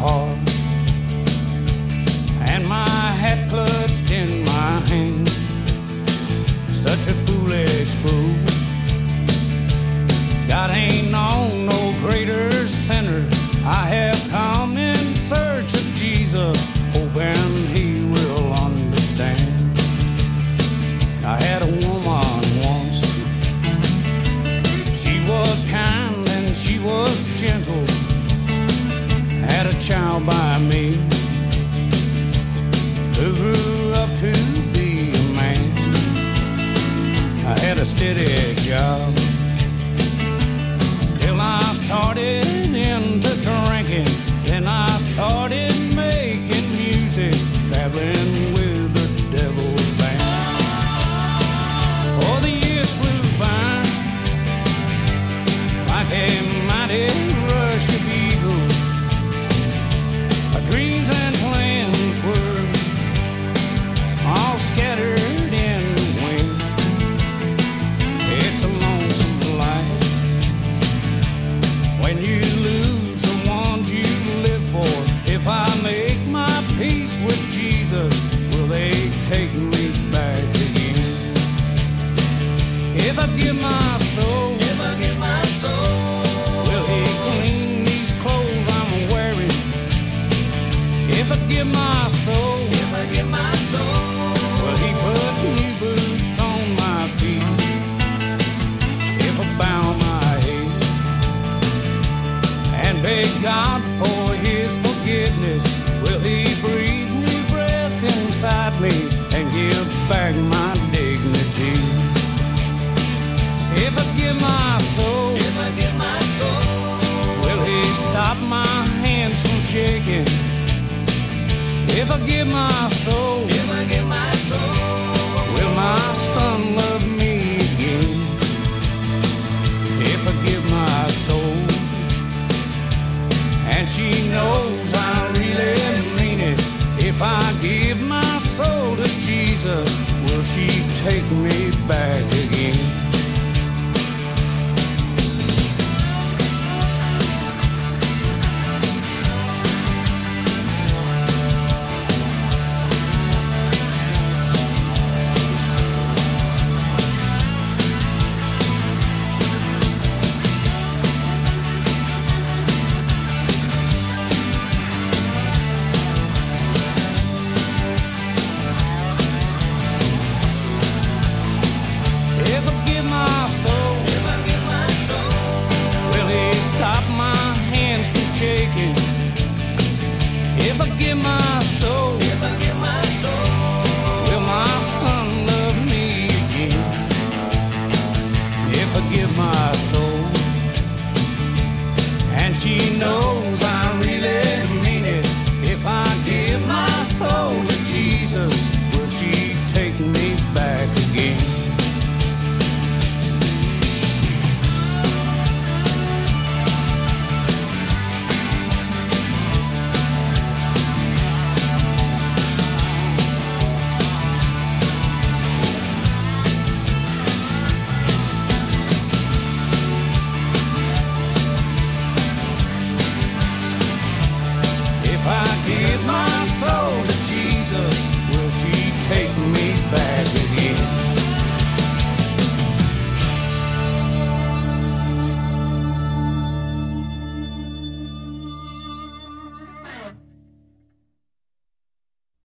heart and my hat clutched in my hand. Such a foolish fool. God ain't known no greater sinner. I have come in search of Jesus, hoping he will understand. I had a woman once. She was kind and she was gentle. Had a child by me who grew up to be a man. I had a steady job till I started into drinking. Then I started making music, traveling with the devil's band. Oh, the years flew by like a mighty rush of eagles. Our dreams and plans were all scattered in the wind. It's a lonesome life when you lose the ones you live for. If I make my peace with Jesus, will they take me back again? If I give my soul, will he clean these clothes I'm wearing? If I give my soul, will he put new boots on my feet? If I bow my head and beg God for his forgiveness, will he breathe new breath inside me and give back my dignity? If I give my soul, will he stop my hands from shaking? If I give my soul, will my son love me again? If I give my soul, and she knows I really mean it, if I give my soul to Jesus, will she take me